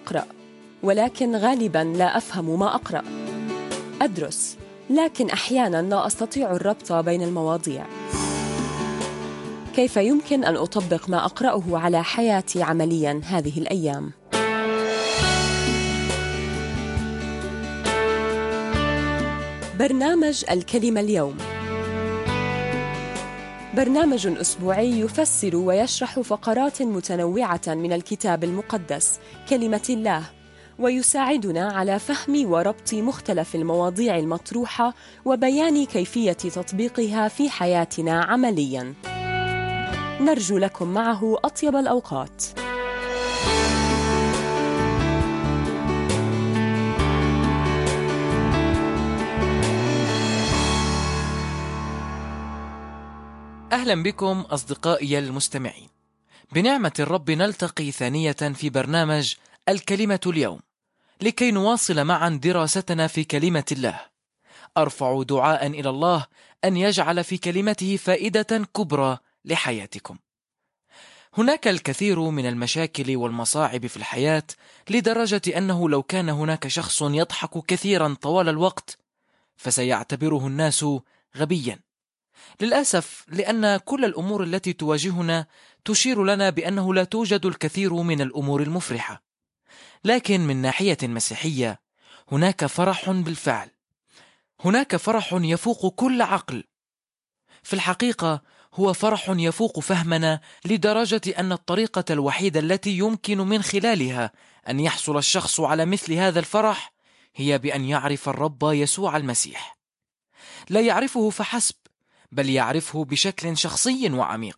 أقرأ، ولكن غالباً لا أفهم ما أقرأ. أدرس، لكن أحياناً لا أستطيع الربط بين المواضيع. كيف يمكن أن أطبق ما أقرأه على حياتي عملياً هذه الأيام؟ برنامج الكلمة اليوم برنامج أسبوعي يفسر ويشرح فقرات متنوعة من الكتاب المقدس كلمة الله، ويساعدنا على فهم وربط مختلف المواضيع المطروحة وبيان كيفية تطبيقها في حياتنا عملياً. نرجو لكم معه أطيب الأوقات. أهلا بكم أصدقائي المستمعين. بنعمة الرب نلتقي ثانية في برنامج الكلمة اليوم لكي نواصل معا دراستنا في كلمة الله. أرفع دعاء إلى الله أن يجعل في كلمته فائدة كبرى لحياتكم. هناك الكثير من المشاكل والمصاعب في الحياة، لدرجة أنه لو كان هناك شخص يضحك كثيرا طوال الوقت فسيعتبره الناس غبيا. للأسف، لأن كل الأمور التي تواجهنا تشير لنا بأنه لا توجد الكثير من الأمور المفرحة. لكن من ناحية مسيحية هناك فرح بالفعل، هناك فرح يفوق كل عقل. في الحقيقة هو فرح يفوق فهمنا، لدرجة أن الطريقة الوحيدة التي يمكن من خلالها أن يحصل الشخص على مثل هذا الفرح هي بأن يعرف الرب يسوع المسيح. لا يعرفه فحسب، بل يعرفه بشكل شخصي وعميق.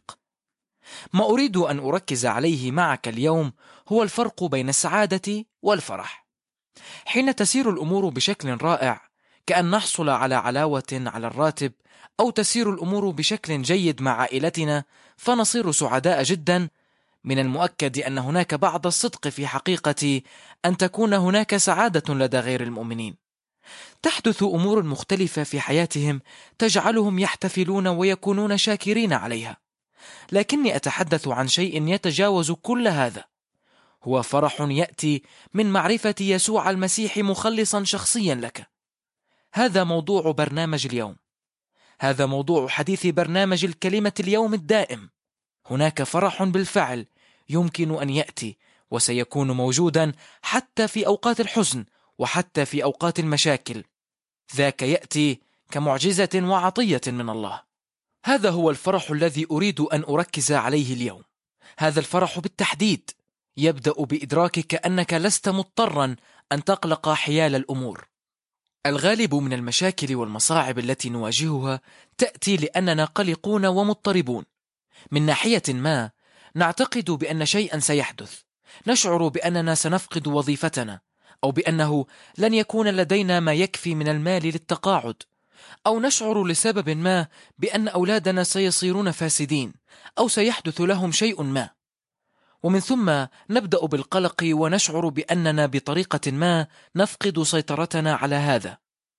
ما أريد أن أركز عليه معك اليوم هو الفرق بين السعادة والفرح. حين تسير الأمور بشكل رائع، كأن نحصل على علاوة على الراتب، أو تسير الأمور بشكل جيد مع عائلتنا، فنصير سعداء جدا. من المؤكد أن هناك بعض الصدق في حقيقة أن تكون هناك سعادة لدى غير المؤمنين. تحدث أمور مختلفة في حياتهم تجعلهم يحتفلون ويكونون شاكرين عليها، لكني أتحدث عن شيء يتجاوز كل هذا. هو فرح يأتي من معرفة يسوع المسيح مخلصا شخصيا لك. هذا موضوع برنامج اليوم، هذا موضوع حديث برنامج الكلمة اليوم الدائم. هناك فرح بالفعل يمكن أن يأتي وسيكون موجودا حتى في أوقات الحزن وحتى في أوقات المشاكل. ذاك يأتي كمعجزة وعطية من الله. هذا هو الفرح الذي أريد أن أركز عليه اليوم. هذا الفرح بالتحديد يبدأ بإدراكك أنك لست مضطرا أن تقلق حيال الأمور. الغالب من المشاكل والمصاعب التي نواجهها تأتي لأننا قلقون ومضطربون. من ناحية ما نعتقد بأن شيئا سيحدث، نشعر بأننا سنفقد وظيفتنا، أو بأنه لن يكون لدينا ما يكفي من المال للتقاعد، أو نشعر لسبب ما بأن أولادنا سيصيرون فاسدين، أو سيحدث لهم شيء ما. ومن ثم نبدأ بالقلق ونشعر بأننا بطريقة ما نفقد سيطرتنا على هذا.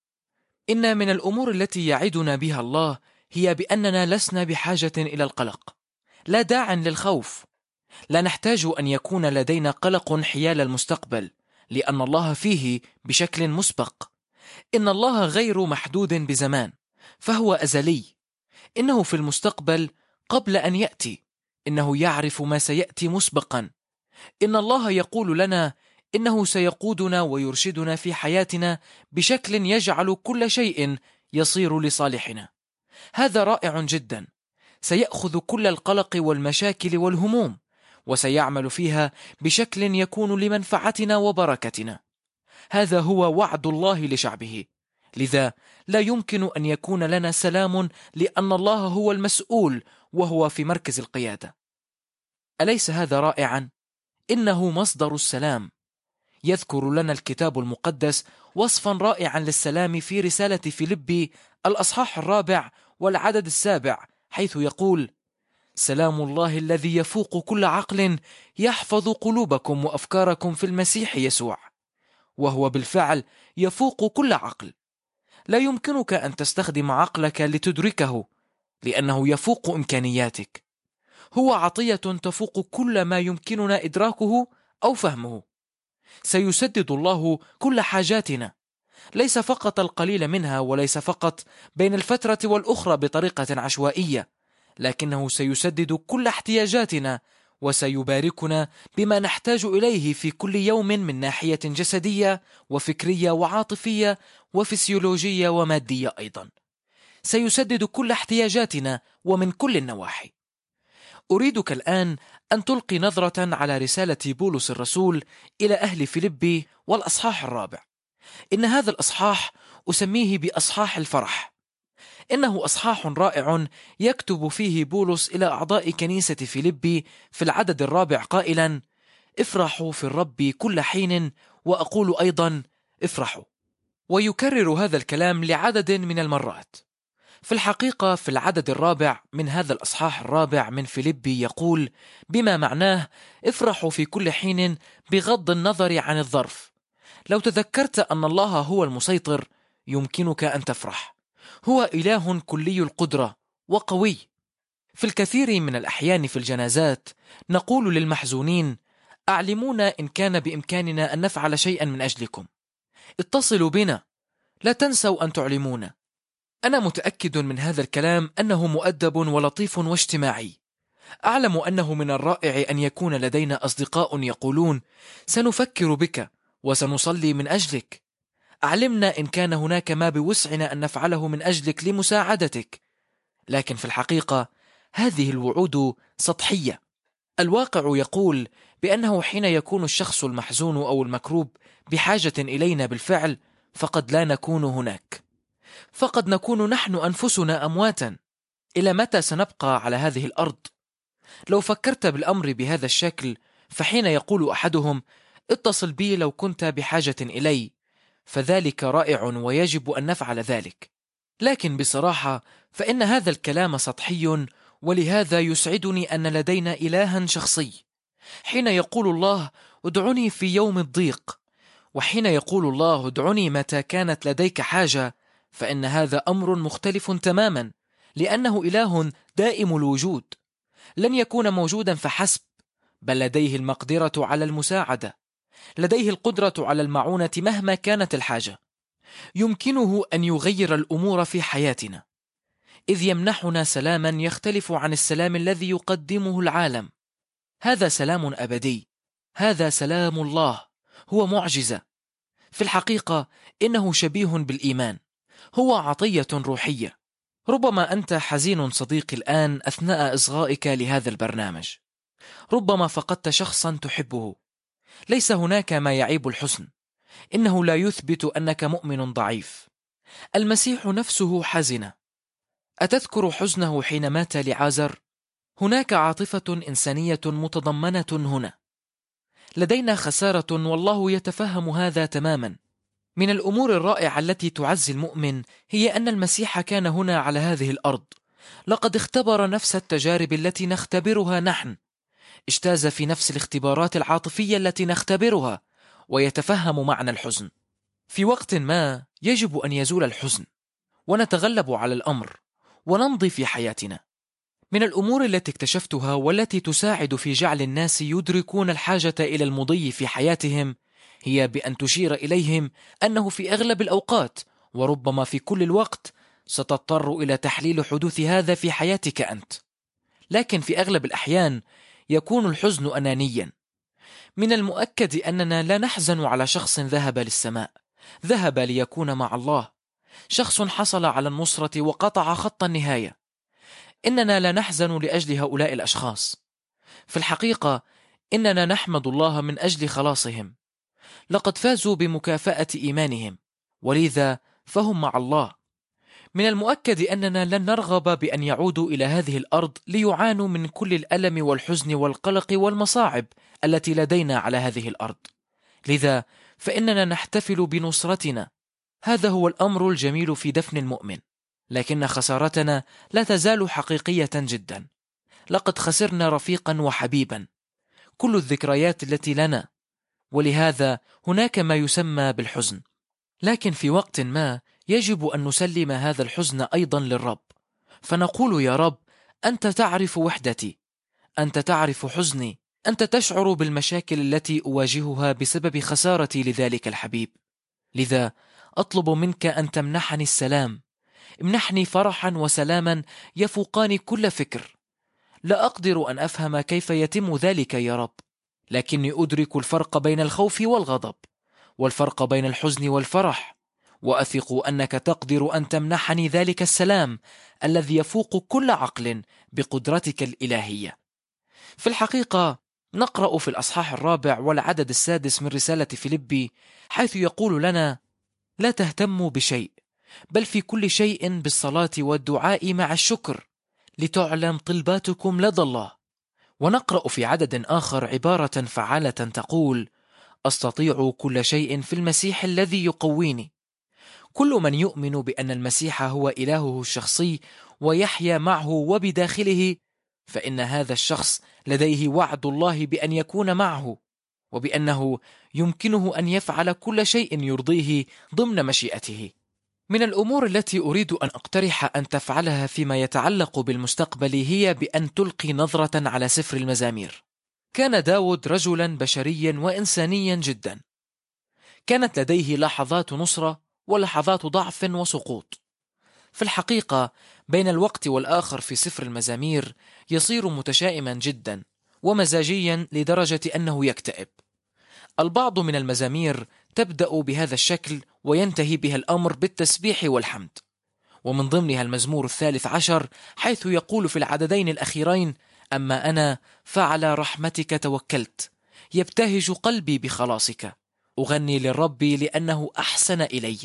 إن من الأمور التي يعدنا بها الله هي بأننا لسنا بحاجة إلى القلق. لا داعي للخوف. لا نحتاج أن يكون لدينا قلق حيال المستقبل، لأن الله فيه بشكل مسبق. إن الله غير محدود بزمان، فهو أزلي. إنه في المستقبل قبل أن يأتي. إنه يعرف ما سيأتي مسبقا. إن الله يقول لنا إنه سيقودنا ويرشدنا في حياتنا بشكل يجعل كل شيء يصير لصالحنا. هذا رائع جدا. سيأخذ كل القلق والمشاكل والهموم وسيعمل فيها بشكل يكون لمنفعتنا وبركتنا. هذا هو وعد الله لشعبه. لذا لا يمكن أن يكون لنا سلام، لأن الله هو المسؤول وهو في مركز القيادة. أليس هذا رائعا؟ إنه مصدر السلام. يذكر لنا الكتاب المقدس وصفا رائعا للسلام في رسالة فيلبي الأصحاح 4 والعدد 7، حيث يقول: سلام الله الذي يفوق كل عقل يحفظ قلوبكم وأفكاركم في المسيح يسوع. وهو بالفعل يفوق كل عقل. لا يمكنك أن تستخدم عقلك لتدركه، لأنه يفوق إمكانياتك. هو عطية تفوق كل ما يمكننا إدراكه أو فهمه. سيسدد الله كل حاجاتنا، ليس فقط القليل منها، وليس فقط بين الفترة والأخرى بطريقة عشوائية، لكنه سيسدد كل احتياجاتنا، وسيباركنا بما نحتاج إليه في كل يوم من ناحية جسدية وفكرية وعاطفية وفسيولوجية ومادية أيضا. سيسدد كل احتياجاتنا ومن كل النواحي. أريدك الآن أن تلقي نظرة على رسالة بولس الرسول إلى أهل فيلبي والأصحاح 4. إن هذا الأصحاح أسميه بأصحاح الفرح. إنه أصحاح رائع يكتب فيه بولس إلى أعضاء كنيسة فيلبي في العدد 4 قائلا: افرحوا في الرب كل حين، وأقول أيضا افرحوا. ويكرر هذا الكلام لعدد من المرات. في الحقيقة في العدد 4 من هذا الأصحاح 4 من فيلبي يقول بما معناه افرحوا في كل حين بغض النظر عن الظرف. لو تذكرت أن الله هو المسيطر يمكنك أن تفرح. هو إله كلي القدرة وقوي. في الكثير من الأحيان في الجنازات نقول للمحزونين: أعلمونا إن كان بإمكاننا أن نفعل شيئا من أجلكم. اتصلوا بنا، لا تنسوا أن تعلمونا. أنا متأكد من هذا الكلام أنه مؤدب ولطيف واجتماعي. أعلم أنه من الرائع أن يكون لدينا أصدقاء يقولون: سنفكر بك وسنصلي من أجلك. أعلمنا إن كان هناك ما بوسعنا أن نفعله من أجلك لمساعدتك. لكن في الحقيقة هذه الوعود سطحية. الواقع يقول بأنه حين يكون الشخص المحزون أو المكروب بحاجة إلينا بالفعل، فقد لا نكون هناك. فقد نكون نحن أنفسنا أمواتا. إلى متى سنبقى على هذه الأرض؟ لو فكرت بالأمر بهذا الشكل، فحين يقول أحدهم: اتصل بي لو كنت بحاجة إلي، فذلك رائع ويجب أن نفعل ذلك. لكن بصراحة فإن هذا الكلام سطحي، ولهذا يسعدني أن لدينا إلها شخصي. حين يقول الله: ادعني في يوم الضيق، وحين يقول الله: ادعني متى كانت لديك حاجة، فإن هذا أمر مختلف تماما، لأنه إله دائم الوجود. لن يكون موجودا فحسب، بل لديه المقدرة على المساعدة، لديه القدرة على المعونة مهما كانت الحاجة. يمكنه أن يغير الأمور في حياتنا، إذ يمنحنا سلاما يختلف عن السلام الذي يقدمه العالم. هذا سلام أبدي، هذا سلام الله، هو معجزة. في الحقيقة إنه شبيه بالإيمان، هو عطية روحية. ربما أنت حزين صديقي الآن أثناء إصغائك لهذا البرنامج. ربما فقدت شخصا تحبه. ليس هناك ما يعيب الحزن، إنه لا يثبت أنك مؤمن ضعيف. المسيح نفسه حزن. أتذكر حزنه حين مات لعازر؟ هناك عاطفة إنسانية متضمنة هنا. لدينا خسارة، والله يتفهم هذا تماما. من الأمور الرائعة التي تعزي المؤمن هي أن المسيح كان هنا على هذه الأرض. لقد اختبر نفس التجارب التي نختبرها نحن، اجتاز في نفس الاختبارات العاطفية التي نختبرها، ويتفهم معنى الحزن. في وقت ما يجب أن يزول الحزن، ونتغلب على الأمر، ونمضي في حياتنا. من الأمور التي اكتشفتها والتي تساعد في جعل الناس يدركون الحاجة إلى المضي في حياتهم هي بأن تشير إليهم أنه في أغلب الأوقات، وربما في كل الوقت، ستضطر إلى تحليل حدوث هذا في حياتك أنت. لكن في أغلب الأحيان يكون الحزن أنانيا. من المؤكد أننا لا نحزن على شخص ذهب للسماء، ذهب ليكون مع الله، شخص حصل على النصرة وقطع خط النهاية. إننا لا نحزن لأجل هؤلاء الأشخاص. في الحقيقة إننا نحمد الله من أجل خلاصهم. لقد فازوا بمكافأة إيمانهم، ولذا فهم مع الله. من المؤكد أننا لن نرغب بأن يعودوا إلى هذه الأرض ليعانوا من كل الألم والحزن والقلق والمصاعب التي لدينا على هذه الأرض. لذا فإننا نحتفل بنصرتنا. هذا هو الأمر الجميل في دفن المؤمن. لكن خسارتنا لا تزال حقيقية جدا. لقد خسرنا رفيقا وحبيبا، كل الذكريات التي لنا، ولهذا هناك ما يسمى بالحزن. لكن في وقت ما يجب أن نسلم هذا الحزن أيضا للرب، فنقول: يا رب، أنت تعرف وحدتي، أنت تعرف حزني، أنت تشعر بالمشاكل التي أواجهها بسبب خسارتي لذلك الحبيب، لذا أطلب منك أن تمنحني السلام. امنحني فرحا وسلاما يفوقان كل فكر. لا أقدر أن أفهم كيف يتم ذلك يا رب، لكني أدرك الفرق بين الخوف والغضب، والفرق بين الحزن والفرح، وأثق أنك تقدر أن تمنحني ذلك السلام الذي يفوق كل عقل بقدرتك الإلهية. في الحقيقة نقرأ في الأصحاح 4 والعدد 6 من رسالة فيليبي، حيث يقول لنا: لا تهتموا بشيء، بل في كل شيء بالصلاة والدعاء مع الشكر لتعلم طلباتكم لدى الله. ونقرأ في عدد آخر عبارة فعالة تقول: أستطيع كل شيء في المسيح الذي يقويني. كل من يؤمن بأن المسيح هو إلهه الشخصي ويحيا معه وبداخله، فإن هذا الشخص لديه وعد الله بأن يكون معه، وبأنه يمكنه أن يفعل كل شيء يرضيه ضمن مشيئته. من الأمور التي أريد أن أقترح أن تفعلها فيما يتعلق بالمستقبل هي بأن تلقي نظرة على سفر المزامير. كان داود رجلا بشريا وإنسانيا جدا، كانت لديه لحظات نصرة ولحظات ضعف وسقوط. في الحقيقة بين الوقت والآخر في سفر المزامير يصير متشائما جدا ومزاجيا لدرجة أنه يكتئب. البعض من المزامير تبدأ بهذا الشكل وينتهي بها الأمر بالتسبيح والحمد، ومن ضمنها المزمور 13 حيث يقول في العددين الأخيرين: أما أنا فعلى رحمتك توكلت، يبتهج قلبي بخلاصك، أغني للرب لأنه أحسن إلي.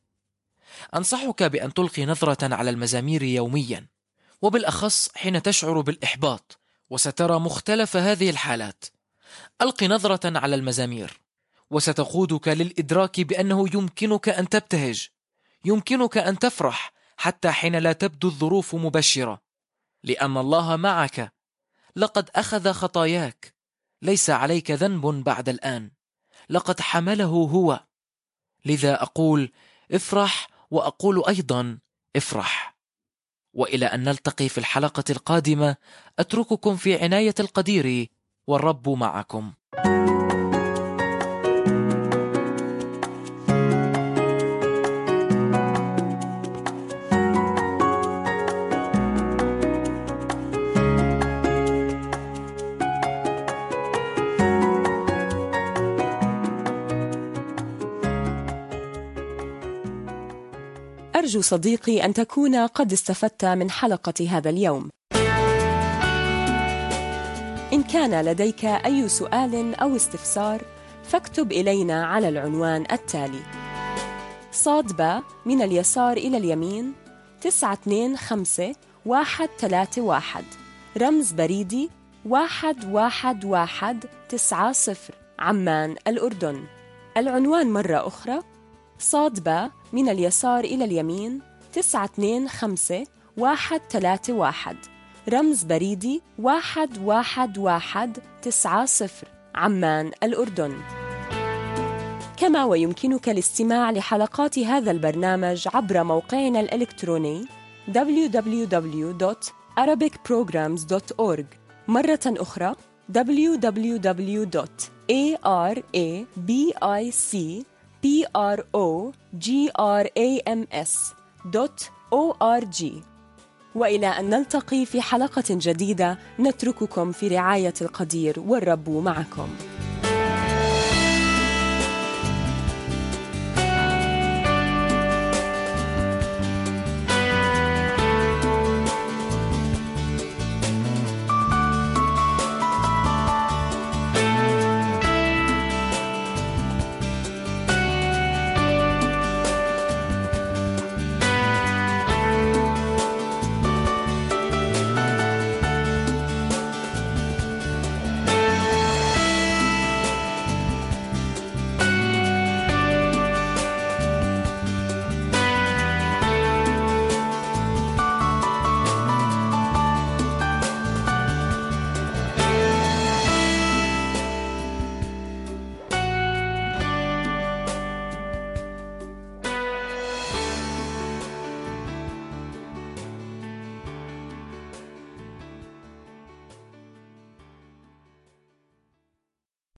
أنصحك بأن تلقي نظرة على المزامير يوميا، وبالأخص حين تشعر بالإحباط، وسترى مختلف هذه الحالات. ألقي نظرة على المزامير وستقودك للإدراك بأنه يمكنك أن تبتهج، يمكنك أن تفرح حتى حين لا تبدو الظروف مبشرة، لأن الله معك. لقد أخذ خطاياك، ليس عليك ذنب بعد الآن، لقد حمله هو. لذا أقول افرح، وأقول أيضا افرح. وإلى أن نلتقي في الحلقة القادمة، أترككم في عناية القدير، والرب معكم. أرجو صديقي أن تكون قد استفدت من حلقة هذا اليوم. إن كان لديك أي سؤال أو استفسار فاكتب إلينا على العنوان التالي: ص/ب من اليسار إلى اليمين 925131، رمز بريدي 11190، عمان الأردن. العنوان مرة أخرى: ص/ب من اليسار إلى اليمين 925131، رمز بريدي 11190، عمان الأردن. كما ويمكنك الاستماع لحلقات هذا البرنامج عبر موقعنا الإلكتروني www.arabicprograms.org. مرة أخرى www.arabicprograms.org. وإلى أن نلتقي في حلقة جديدة، نترككم في رعاية القدير، والرب معكم.